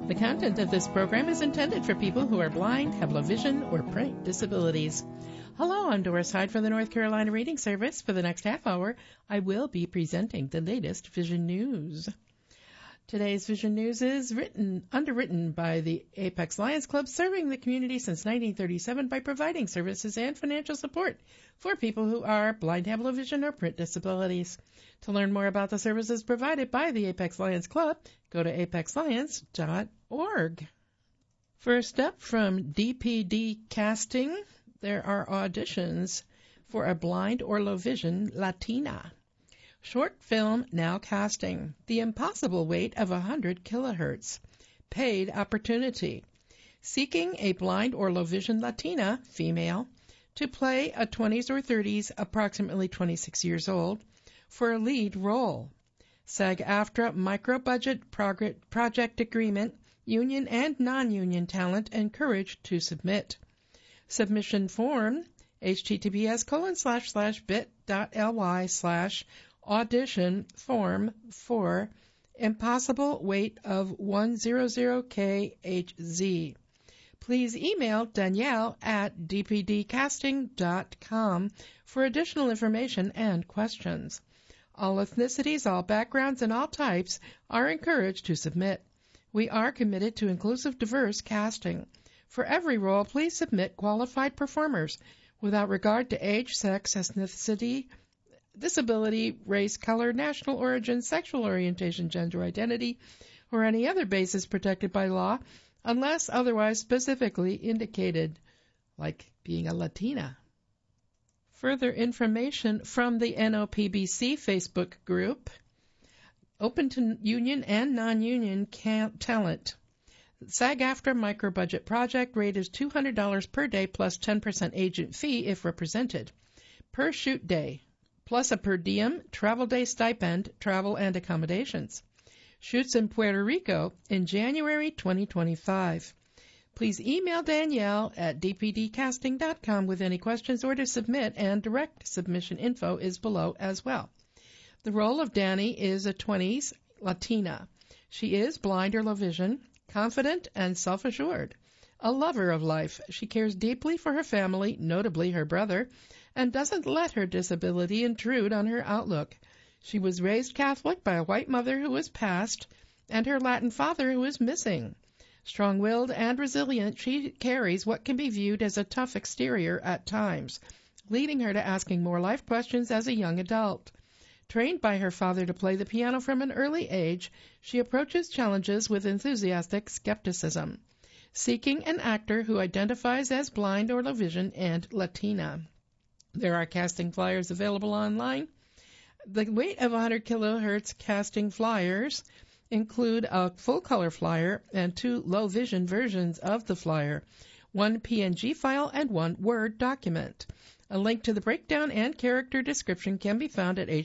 The content of this program is intended for people who are blind, have low vision, or print disabilities. Hello, I'm Doris Hyde for the North Carolina Reading Service. For the next half hour, I will be presenting the latest vision news. Today's vision news is underwritten by the Apex Lions Club, serving the community since 1937 by providing services and financial support for people who are blind, have low vision, or print disabilities. To learn more about the services provided by the Apex Lions Club, go to apexlions.org. First up, from DPD Casting, there are auditions for a blind or low vision Latina. Short film now casting. The impossible weight of 100 kilohertz. Paid opportunity. Seeking a blind or low vision Latina, female, to play a 20s or 30s, approximately 26 years old, for a lead role. SAG-AFTRA micro-budget project agreement, union and non-union talent encouraged to submit. Submission form, https://bit.ly/audition form for impossible weight of 100khz. Please email Danielle at dpdcasting.com for additional information and questions. All ethnicities, all backgrounds, and all types are encouraged to submit. We are committed to inclusive, diverse casting. For every role, please submit qualified performers without regard to age, sex, ethnicity, disability, race, color, national origin, sexual orientation, gender identity, or any other basis protected by law, unless otherwise specifically indicated, like being a Latina. Further information from the NOPBC Facebook group, open to union and non-union talent. SAG-AFTRA micro-budget project rate is $200 per day plus 10% agent fee if represented. Per shoot day, plus a per diem, travel day stipend, travel and accommodations. Shoots in Puerto Rico in January 2025. Please email Danielle at dpdcasting.com with any questions or to submit, and direct submission info is below as well. The role of Danny is a 20s Latina. She is blind or low vision, confident and self-assured, a lover of life. She cares deeply for her family, notably her brother, and doesn't let her disability intrude on her outlook. She was raised Catholic by a white mother who has passed and her Latin father who is missing. Strong-willed and resilient, she carries what can be viewed as a tough exterior at times, leading her to asking more life questions as a young adult. Trained by her father to play the piano from an early age, she approaches challenges with enthusiastic skepticism, seeking an actor who identifies as blind or low vision and Latina. There are casting flyers available online. The weight of 100 kilohertz casting flyers include a full-color flyer and 2 low-vision versions of the flyer, 1 PNG file and 1 Word document. A link to the breakdown and character description can be found at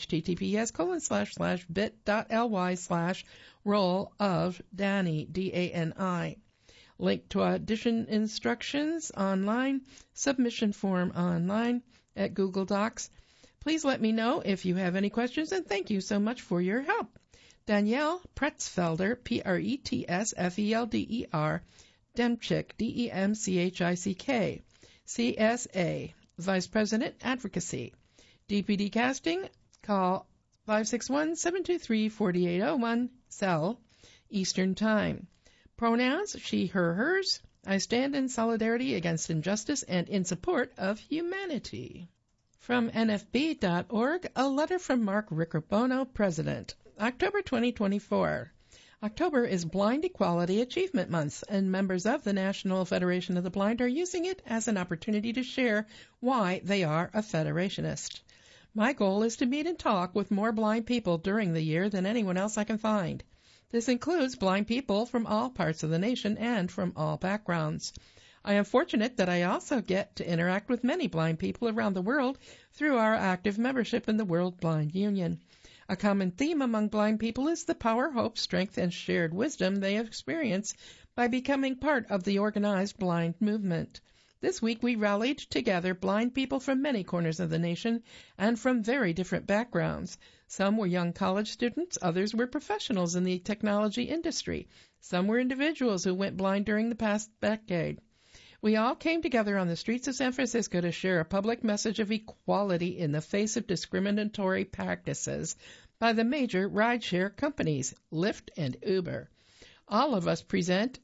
https://bit.ly/role of Dani, D-A-N-I. Link to audition instructions online, submission form online at Google Docs. Please let me know if you have any questions, and thank you so much for your help. Danielle Pretzfelder, Pretsfelder, Demchick, D-E-M-C-H-I-C-K, CSA, Vice President, Advocacy. DPD Casting, call 561-723-4801, cell, Eastern Time. Pronouns, she, her, hers. I stand in solidarity against injustice and in support of humanity. From NFB.org, a letter from Mark Riccobono, President. October 2024. October is Blind Equality Achievement Month, and members of the National Federation of the Blind are using it as an opportunity to share why they are a federationist. My goal is to meet and talk with more blind people during the year than anyone else I can find. This includes blind people from all parts of the nation and from all backgrounds. I am fortunate that I also get to interact with many blind people around the world through our active membership in the World Blind Union. A common theme among blind people is the power, hope, strength, and shared wisdom they experience by becoming part of the organized blind movement. This week we rallied together blind people from many corners of the nation and from very different backgrounds. Some were young college students, others were professionals in the technology industry. Some were individuals who went blind during the past decade. We all came together on the streets of San Francisco to share a public message of equality in the face of discriminatory practices by the major rideshare companies, Lyft and Uber. All of us present,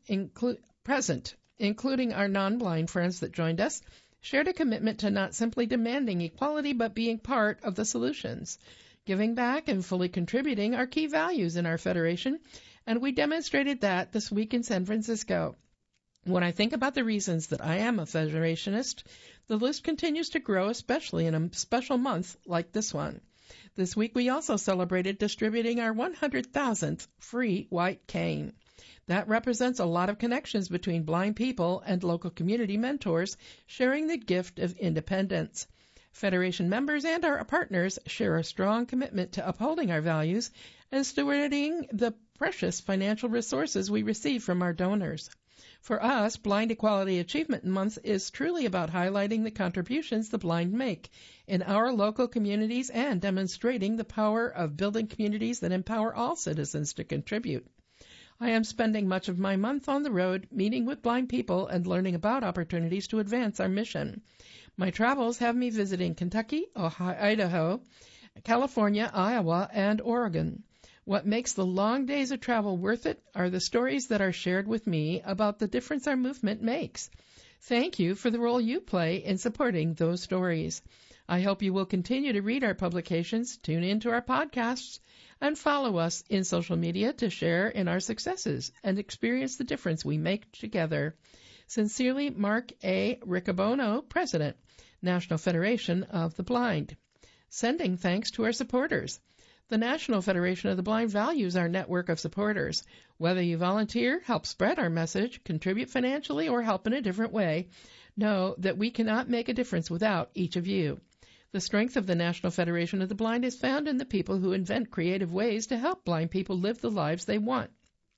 including our non-blind friends that joined us, shared a commitment to not simply demanding equality but being part of the solutions. Giving back and fully contributing are key values in our federation, and we demonstrated that this week in San Francisco. When I think about the reasons that I am a federationist, the list continues to grow, especially in a special month like this one. This week we also celebrated distributing our 100,000th free white cane. That represents a lot of connections between blind people and local community mentors sharing the gift of independence. Federation members and our partners share a strong commitment to upholding our values and stewarding the precious financial resources we receive from our donors. For us, Blind Equality Achievement Month is truly about highlighting the contributions the blind make in our local communities and demonstrating the power of building communities that empower all citizens to contribute. I am spending much of my month on the road, meeting with blind people and learning about opportunities to advance our mission. My travels have me visiting Kentucky, Idaho, California, Iowa, and Oregon. What makes the long days of travel worth it are the stories that are shared with me about the difference our movement makes. Thank you for the role you play in supporting those stories. I hope you will continue to read our publications, tune into our podcasts, and follow us in social media to share in our successes and experience the difference we make together. Sincerely, Mark A. Riccobono, President, National Federation of the Blind. Sending thanks to our supporters. The National Federation of the Blind values our network of supporters. Whether you volunteer, help spread our message, contribute financially, or help in a different way, know that we cannot make a difference without each of you. The strength of the National Federation of the Blind is found in the people who invent creative ways to help blind people live the lives they want.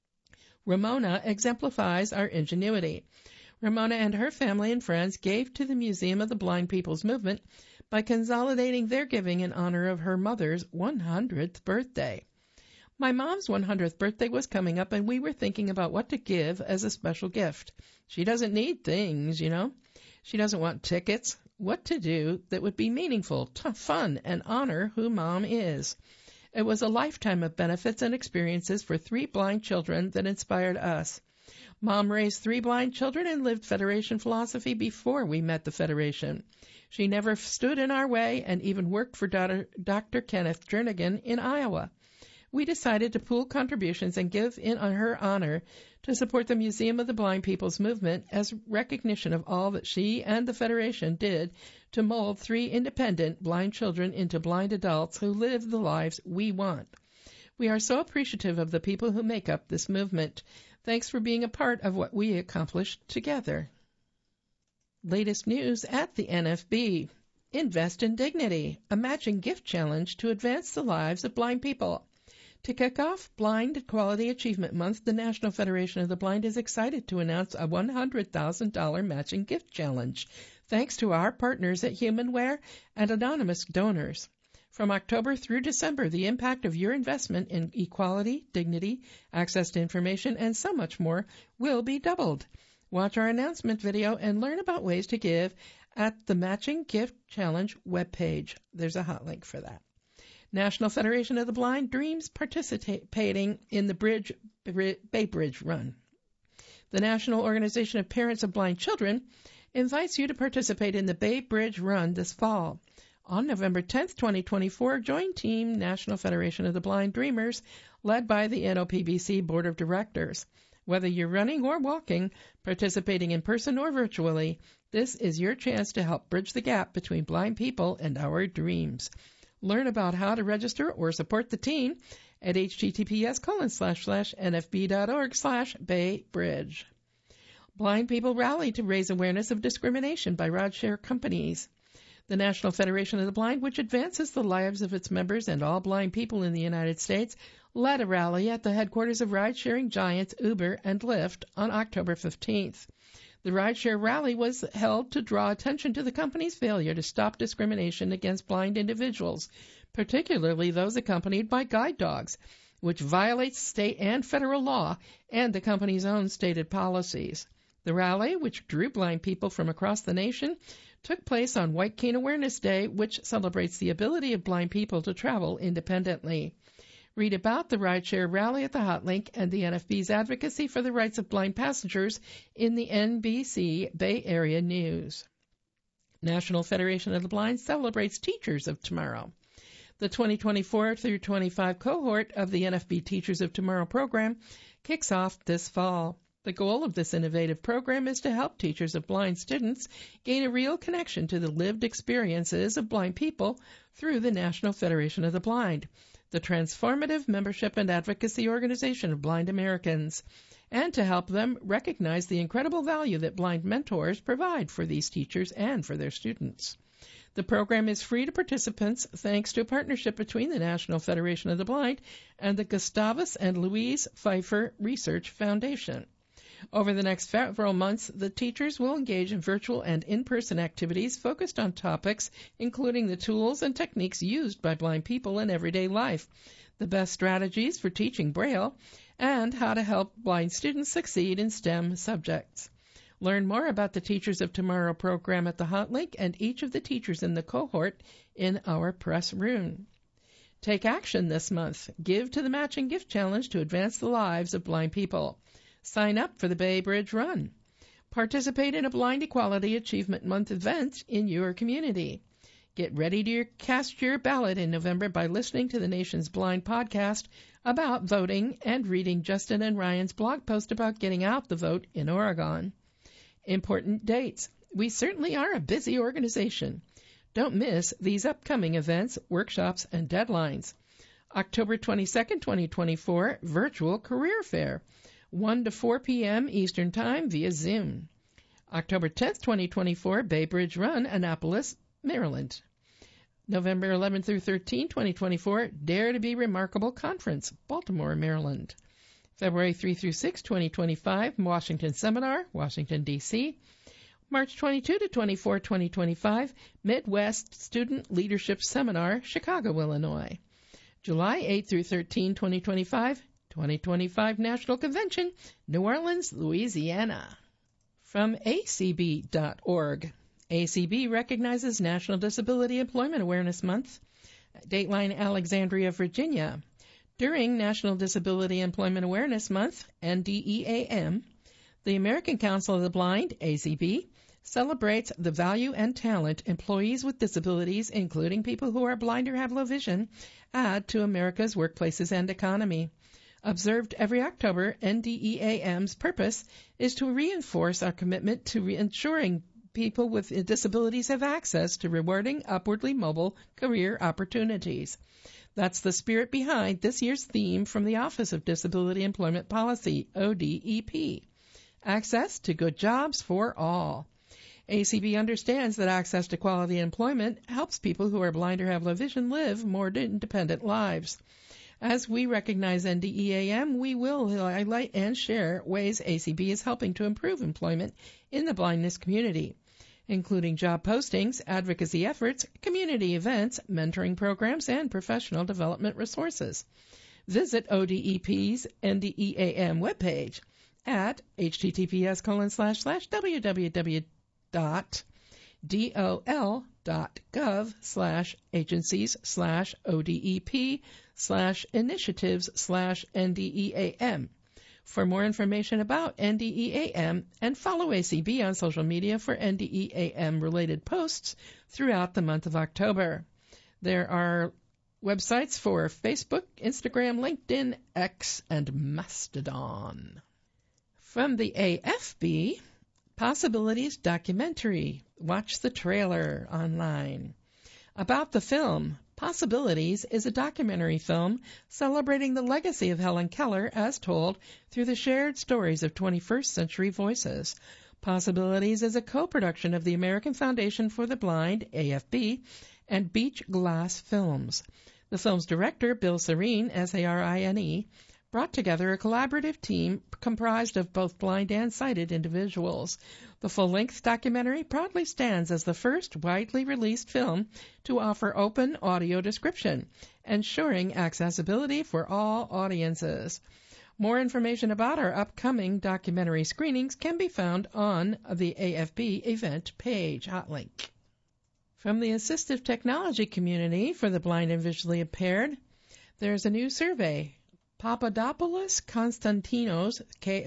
Ramona exemplifies our ingenuity. Ramona and her family and friends gave to the Museum of the Blind People's Movement by consolidating their giving in honor of her mother's 100th birthday. My mom's 100th birthday was coming up, and we were thinking about what to give as a special gift. She doesn't need things, you know. She doesn't want tickets. What to do that would be meaningful, fun, and honor who Mom is. It was a lifetime of benefits and experiences for 3 blind children that inspired us. Mom raised 3 blind children and lived Federation philosophy before we met the Federation. She never stood in our way and even worked for Dr. Kenneth Jernigan in Iowa. We decided to pool contributions and give in on her honor to support the Museum of the Blind People's Movement as recognition of all that she and the Federation did to mold 3 independent blind children into blind adults who live the lives we want. We are so appreciative of the people who make up this movement. Thanks for being a part of what we accomplished together. Latest news at the NFB. Invest in Dignity, a matching gift challenge to advance the lives of blind people. To kick off Blind Equality Achievement Month, the National Federation of the Blind is excited to announce a $100,000 matching gift challenge, thanks to our partners at HumanWare and anonymous donors. From October through December, the impact of your investment in equality, dignity, access to information, and so much more will be doubled. Watch our announcement video and learn about ways to give at the Matching Gift Challenge webpage. There's a hot link for that. National Federation of the Blind dreams participating in the Bay Bridge Run. The National Organization of Parents of Blind Children invites you to participate in the Bay Bridge Run this fall. On November 10th, 2024, join Team National Federation of the Blind Dreamers, led by the NOPBC Board of Directors. Whether you're running or walking, participating in person or virtually, this is your chance to help bridge the gap between blind people and our dreams. Learn about how to register or support the team at https://nfb.org/baybridge. Blind people rally to raise awareness of discrimination by rideshare companies. The National Federation of the Blind, which advances the lives of its members and all blind people in the United States, led a rally at the headquarters of ride-sharing giants Uber and Lyft on October 15th. The rideshare rally was held to draw attention to the company's failure to stop discrimination against blind individuals, particularly those accompanied by guide dogs, which violates state and federal law and the company's own stated policies. The rally, which drew blind people from across the nation, took place on White Cane Awareness Day, which celebrates the ability of blind people to travel independently. Read about the rideshare rally at the Hotlink and the NFB's advocacy for the rights of blind passengers in the NBC Bay Area News. National Federation of the Blind celebrates Teachers of Tomorrow. The 2024 through 25 cohort of the NFB Teachers of Tomorrow program kicks off this fall. The goal of this innovative program is to help teachers of blind students gain a real connection to the lived experiences of blind people through the National Federation of the Blind, the transformative membership and advocacy organization of blind Americans, and to help them recognize the incredible value that blind mentors provide for these teachers and for their students. The program is free to participants thanks to a partnership between the National Federation of the Blind and the Gustavus and Louise Pfeiffer Research Foundation. Over the next several months, the teachers will engage in virtual and in-person activities focused on topics including the tools and techniques used by blind people in everyday life, the best strategies for teaching Braille, and how to help blind students succeed in STEM subjects. Learn more about the Teachers of Tomorrow program at the Hotlink and each of the teachers in the cohort in our press room. Take action this month. Give to the Matching Gift Challenge to advance the lives of blind people. Sign up for the Bay Bridge Run. Participate in a Blind Equality Achievement Month event in your community. Get ready to cast your ballot in November by listening to the Nation's Blind podcast about voting and reading Justin and Ryan's blog post about getting out the vote in Oregon. Important dates. We certainly are a busy organization. Don't miss these upcoming events, workshops, and deadlines. October 22nd, 2024, Virtual Career Fair, 1 to 4 p.m. Eastern Time via Zoom. October 10th, 2024, Bay Bridge Run, Annapolis, Maryland. November 11th through 13th, 2024, Dare to Be Remarkable Conference, Baltimore, Maryland. February 3 through 6, 2025, Washington Seminar, Washington, D.C. March 22 to 24, 2025, Midwest Student Leadership Seminar, Chicago, Illinois. July 8 through 13, 2025, 2025 National Convention, New Orleans, Louisiana. From acb.org. ACB recognizes National Disability Employment Awareness Month. Dateline, Alexandria, Virginia. During National Disability Employment Awareness Month, NDEAM, the American Council of the Blind, ACB, celebrates the value and talent employees with disabilities, including people who are blind or have low vision, add to America's workplaces and economy. Observed every October, NDEAM's purpose is to reinforce our commitment to ensuring people with disabilities have access to rewarding, upwardly mobile career opportunities. That's the spirit behind this year's theme from the Office of Disability Employment Policy, ODEP, access to good jobs for all. ACB understands that access to quality employment helps people who are blind or have low vision live more independent lives. As we recognize NDEAM, we will highlight and share ways ACB is helping to improve employment in the blindness community, including job postings, advocacy efforts, community events, mentoring programs, and professional development resources. Visit ODEP's NDEAM webpage at https://www.dol.gov/agencies/odep/initiatives/NDEAM for more information about NDEAM, and follow ACB on social media for NDEAM-related posts throughout the month of October. There are websites for Facebook, Instagram, LinkedIn, X, and Mastodon. From the AFB, Possibilities documentary. Watch the trailer online. About the film, Possibilities is a documentary film celebrating the legacy of Helen Keller as told through the shared stories of 21st century voices. Possibilities is a co-production of the American Foundation for the Blind, AFB, and Beach Glass Films. The film's director, Bill Sarine, S-A-R-I-N-E, brought together a collaborative team comprised of both blind and sighted individuals. The full-length documentary proudly stands as the first widely released film to offer open audio description, ensuring accessibility for all audiences. More information about our upcoming documentary screenings can be found on the AFB event page. Hot link. From the assistive technology community for the blind and visually impaired, there's a new survey. Papadopoulos Konstantinos,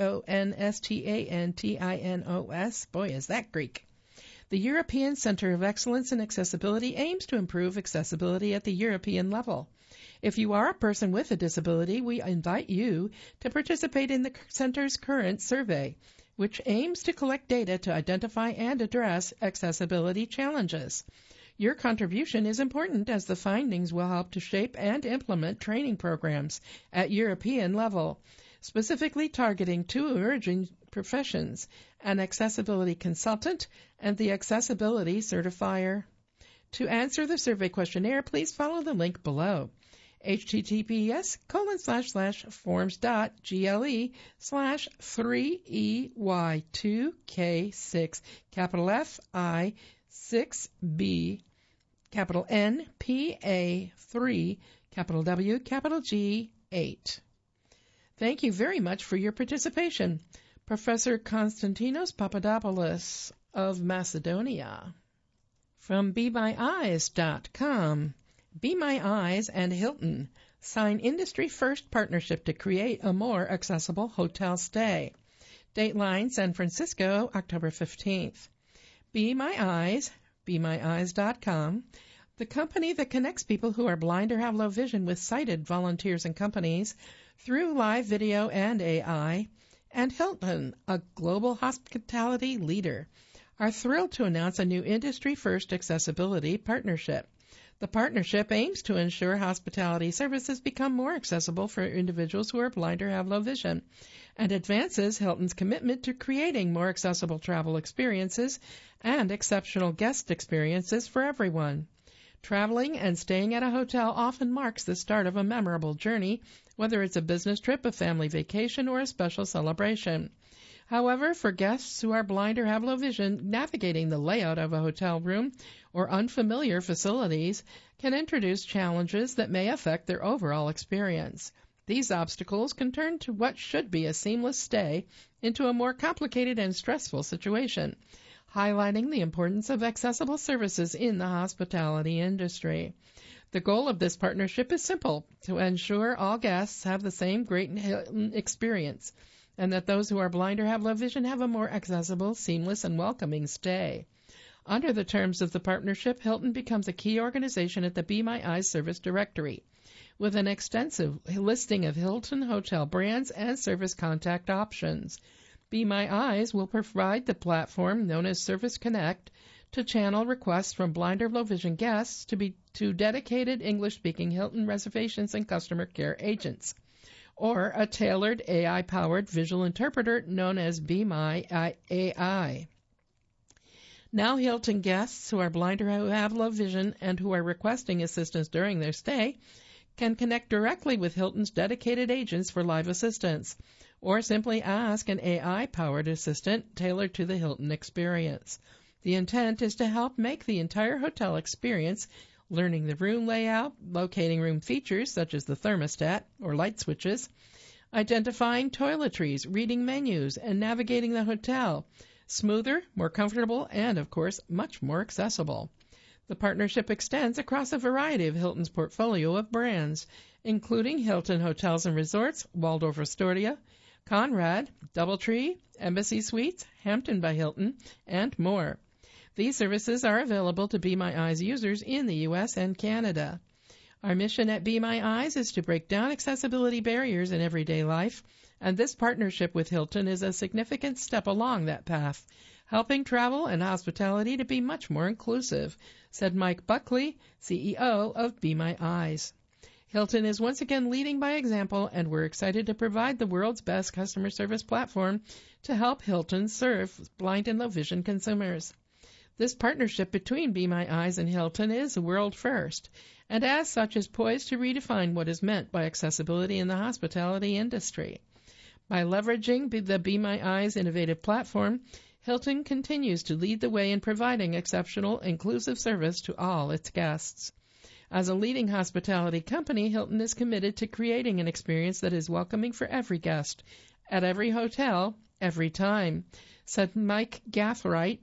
Konstantinos, boy, is that Greek. The European Center of Excellence in Accessibility aims to improve accessibility at the European level. If you are a person with a disability, we invite you to participate in the Center's current survey, which aims to collect data to identify and address accessibility challenges. Your contribution is important as the findings will help to shape and implement training programs at European level, specifically targeting two emerging professions, an accessibility consultant and the accessibility certifier. To answer the survey questionnaire, please follow the link below. https://forms.gle/3EY2K6 capital FI 6B capital N PA 3 capital W capital G 8. Thank you very much for your participation. Professor Konstantinos Papadopoulos of Macedonia. From BeMyEyes.com, Be My Eyes and Hilton sign industry-first partnership to create a more accessible hotel stay. Dateline, San Francisco, October 15th. Be My Eyes, BeMyEyes.com, the company that connects people who are blind or have low vision with sighted volunteers and companies through live video and AI, and Hilton, a global hospitality leader, are thrilled to announce a new industry-first accessibility partnership. The partnership aims to ensure hospitality services become more accessible for individuals who are blind or have low vision, and advances Hilton's commitment to creating more accessible travel experiences and exceptional guest experiences for everyone. Traveling and staying at a hotel often marks the start of a memorable journey, whether it's a business trip, a family vacation, or a special celebration. However, for guests who are blind or have low vision, navigating the layout of a hotel room or unfamiliar facilities can introduce challenges that may affect their overall experience. These obstacles can turn to what should be a seamless stay into a more complicated and stressful situation, highlighting the importance of accessible services in the hospitality industry. The goal of this partnership is simple: to ensure all guests have the same great experience, and that those who are blind or have low vision have a more accessible, seamless, and welcoming stay. Under the terms of the partnership, Hilton becomes a key organization at the Be My Eyes service directory, with an extensive listing of Hilton hotel brands and service contact options. Be My Eyes will provide the platform known as Service Connect to channel requests from blind or low vision guests to dedicated English-speaking Hilton reservations and customer care agents, or a tailored AI-powered visual interpreter known as Be My AI. Now Hilton guests who are blind or who have low vision and who are requesting assistance during their stay can connect directly with Hilton's dedicated agents for live assistance, or simply ask an AI-powered assistant tailored to the Hilton experience. The intent is to help make the entire hotel experience, learning the room layout, locating room features such as the thermostat or light switches, identifying toiletries, reading menus, and navigating the hotel, smoother, more comfortable, and, of course, much more accessible. The partnership extends across a variety of Hilton's portfolio of brands, including Hilton Hotels and Resorts, Waldorf Astoria, Conrad, DoubleTree, Embassy Suites, Hampton by Hilton, and more. These services are available to Be My Eyes users in the U.S. and Canada. Our mission at Be My Eyes is to break down accessibility barriers in everyday life, and this partnership with Hilton is a significant step along that path, helping travel and hospitality to be much more inclusive, said Mike Buckley, CEO of Be My Eyes. Hilton is once again leading by example, and we're excited to provide the world's best customer service platform to help Hilton serve blind and low vision consumers. This partnership between Be My Eyes and Hilton is a world first, and as such is poised to redefine what is meant by accessibility in the hospitality industry. By leveraging the Be My Eyes innovative platform, Hilton continues to lead the way in providing exceptional, inclusive service to all its guests. As a leading hospitality company, Hilton is committed to creating an experience that is welcoming for every guest, at every hotel, every time, said Mike Gathright,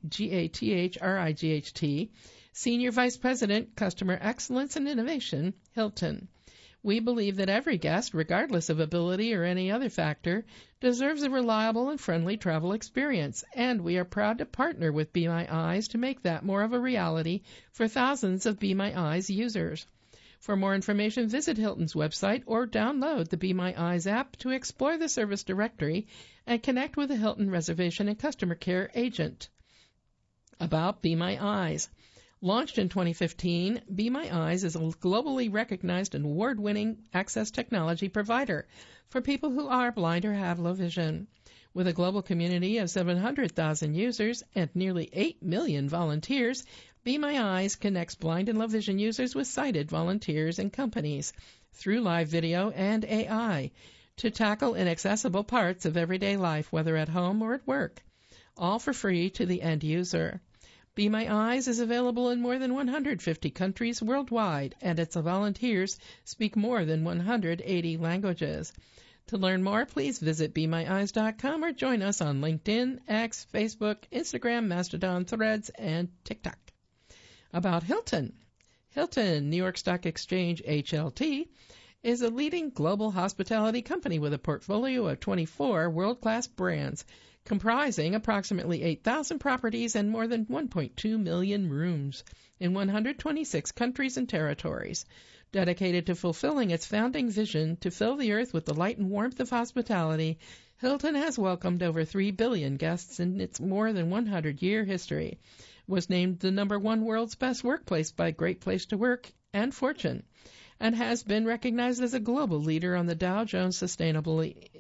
Gathright, Senior Vice President, Customer Excellence and Innovation, Hilton. We believe that every guest, regardless of ability or any other factor, deserves a reliable and friendly travel experience, and we are proud to partner with Be My Eyes to make that more of a reality for thousands of Be My Eyes users. For more information, visit Hilton's website or download the Be My Eyes app to explore the service directory and connect with a Hilton reservation and customer care agent. About Be My Eyes. Launched in 2015, Be My Eyes is a globally recognized and award-winning access technology provider for people who are blind or have low vision. With a global community of 700,000 users and nearly 8 million volunteers, Be My Eyes connects blind and low vision users with sighted volunteers and companies through live video and AI to tackle inaccessible parts of everyday life, whether at home or at work, all for free to the end user. Be My Eyes is available in more than 150 countries worldwide, and its volunteers speak more than 180 languages. To learn more, please visit BeMyEyes.com or join us on LinkedIn, X, Facebook, Instagram, Mastodon, Threads, and TikTok. About Hilton. Hilton, New York Stock Exchange, HLT, is a leading global hospitality company with a portfolio of 24 world-class brands, comprising approximately 8,000 properties and more than 1.2 million rooms in 126 countries and territories. Dedicated to fulfilling its founding vision to fill the earth with the light and warmth of hospitality, Hilton has welcomed over 3 billion guests in its more than 100-year history, was named the #1 world's best workplace by Great Place to Work and Fortune, and has been recognized as a global leader on the Dow Jones Sustainability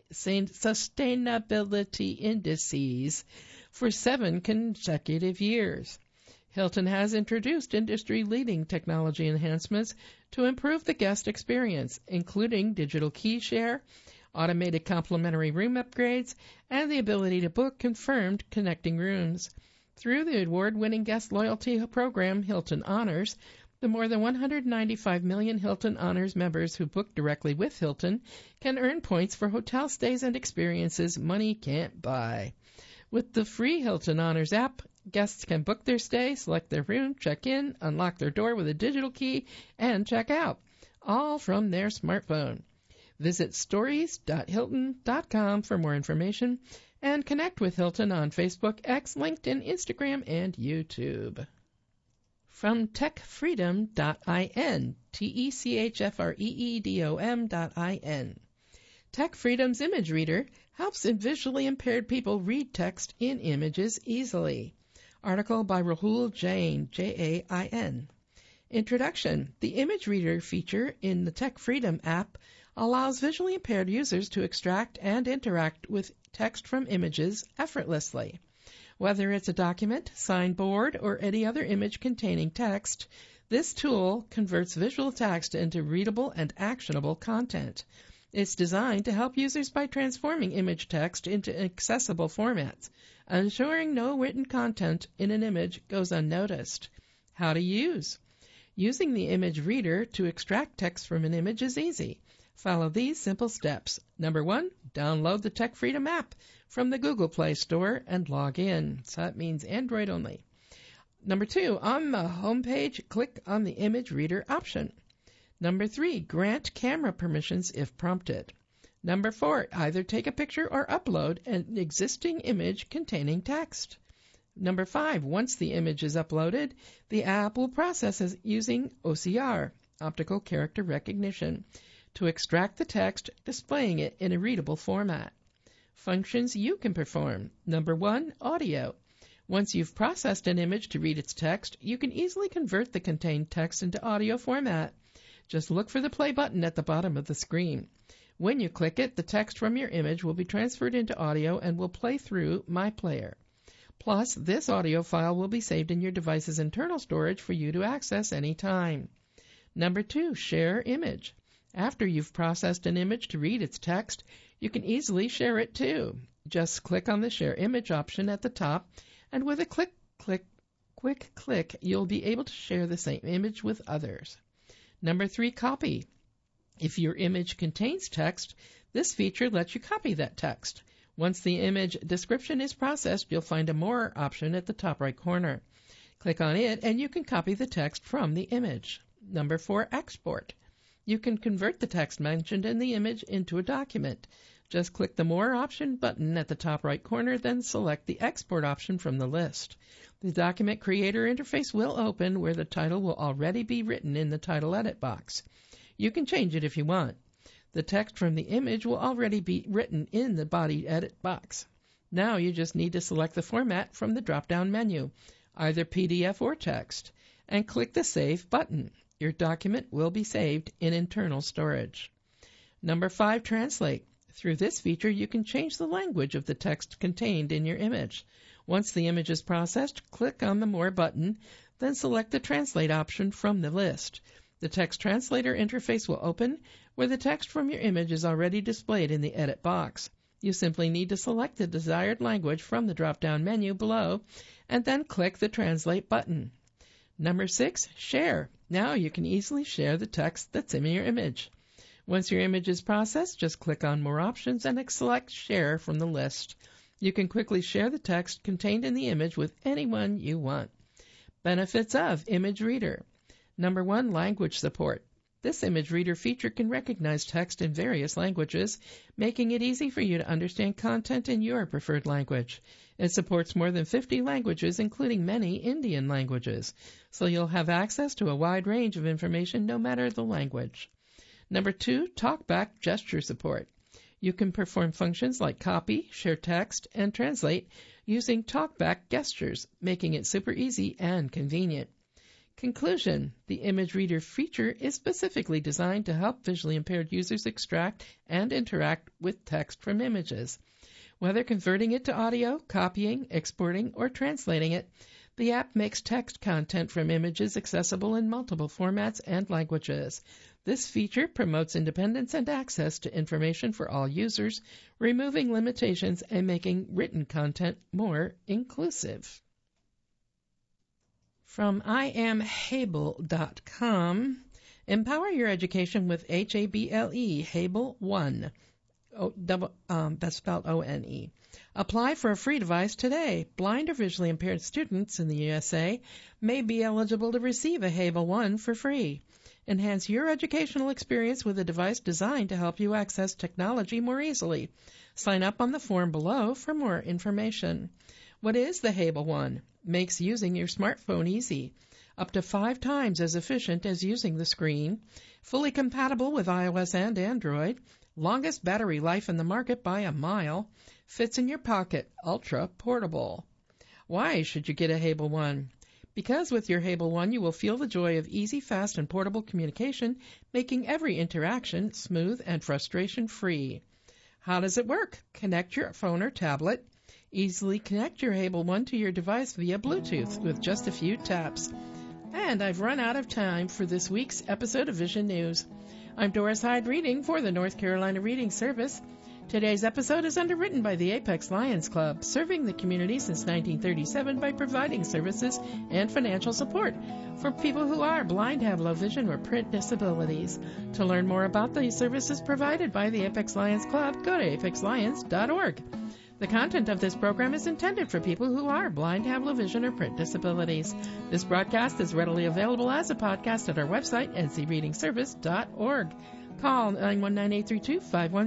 Indices for 7 consecutive years. Hilton has introduced industry-leading technology enhancements to improve the guest experience, including digital key share, automated complimentary room upgrades, and the ability to book confirmed connecting rooms. Through the award-winning guest loyalty program Hilton Honors, the more than 195 million Hilton Honors members who book directly with Hilton can earn points for hotel stays and experiences money can't buy. With the free Hilton Honors app, guests can book their stay, select their room, check in, unlock their door with a digital key, and check out, all from their smartphone. Visit stories.hilton.com for more information and connect with Hilton on Facebook, X, LinkedIn, Instagram, and YouTube. From techfreedom.in, techfreedom.in. TechFreedom's image reader helps visually impaired people read text in images easily. Article by Rahul Jain, Jain. Introduction. The image reader feature in the TechFreedom app allows visually impaired users to extract and interact with text from images effortlessly. Whether it's a document, signboard, or any other image containing text, this tool converts visual text into readable and actionable content. It's designed to help users by transforming image text into accessible formats, ensuring no written content in an image goes unnoticed. How to use. Using the image reader to extract text from an image is easy. Follow these simple steps. Number 1, download the TechFreedom app from the Google Play Store and log in. So that means Android only. Number 2, on the home page, click on the image reader option. Number 3, grant camera permissions if prompted. Number 4, either take a picture or upload an existing image containing text. Number 5, once the image is uploaded, the app will process it using OCR, optical character recognition, to extract the text, displaying it in a readable format. Functions you can perform. Number 1, audio. Once you've processed an image to read its text, you can easily convert the contained text into audio format. Just look for the play button at the bottom of the screen. When you click it, the text from your image will be transferred into audio and will play through My Player. Plus, this audio file will be saved in your device's internal storage for you to access anytime. Number 2, share image. After you've processed an image to read its text, you can easily share it too. Just click on the Share Image option at the top, and with a quick click, you'll be able to share the same image with others. Number 3, copy. If your image contains text, this feature lets you copy that text. Once the image description is processed, you'll find a More option at the top right corner. Click on it, and you can copy the text from the image. Number 4, export. You can convert the text mentioned in the image into a document. Just click the More option button at the top right corner, then select the Export option from the list. The document creator interface will open where the title will already be written in the title edit box. You can change it if you want. The text from the image will already be written in the body edit box. Now you just need to select the format from the drop-down menu, either PDF or text, and click the Save button. Your document will be saved in internal storage. Number 5, translate. Through this feature, you can change the language of the text contained in your image. Once the image is processed, click on the More button, then select the Translate option from the list. The text translator interface will open where the text from your image is already displayed in the edit box. You simply need to select the desired language from the drop-down menu below and then click the Translate button. Number 6, share. Now you can easily share the text that's in your image. Once your image is processed, just click on More options and select Share from the list. You can quickly share the text contained in the image with anyone you want. Benefits of Image Reader. Number 1, language support. This image reader feature can recognize text in various languages, making it easy for you to understand content in your preferred language. It supports more than 50 languages, including many Indian languages, so you'll have access to a wide range of information no matter the language. Number 2, TalkBack gesture support. You can perform functions like copy, share text, and translate using TalkBack gestures, making it super easy and convenient. Conclusion: the image reader feature is specifically designed to help visually impaired users extract and interact with text from images. Whether converting it to audio, copying, exporting, or translating it, the app makes text content from images accessible in multiple formats and languages. This feature promotes independence and access to information for all users, removing limitations and making written content more inclusive. From IamHable.com, empower your education with HABLE, Hable One. That's spelled O-N-E. Apply for a free device today. Blind or visually impaired students in the USA may be eligible to receive a Hable One for free. Enhance your educational experience with a device designed to help you access technology more easily. Sign up on the form below for more information. What is the Hable One? Makes using your smartphone easy. Up to 5 times as efficient as using the screen. Fully compatible with iOS and Android. Longest battery life in the market by a mile. Fits in your pocket. Ultra portable. Why should you get a Hable One? Because with your Hable One, you will feel the joy of easy, fast, and portable communication, making every interaction smooth and frustration-free. How does it work? Connect your phone or tablet. Easily connect your Hable One to your device via Bluetooth with just a few taps. And I've run out of time for this week's episode of Vision News. I'm Doris Hyde reading for the North Carolina Reading Service. Today's episode is underwritten by the Apex Lions Club, serving the community since 1937 by providing services and financial support for people who are blind, have low vision, or print disabilities. To learn more about the services provided by the Apex Lions Club, go to apexlions.org. The content of this program is intended for people who are blind, have low vision, or print disabilities. This broadcast is readily available as a podcast at our website, ncreadingservice.org. Call 919-832-5100.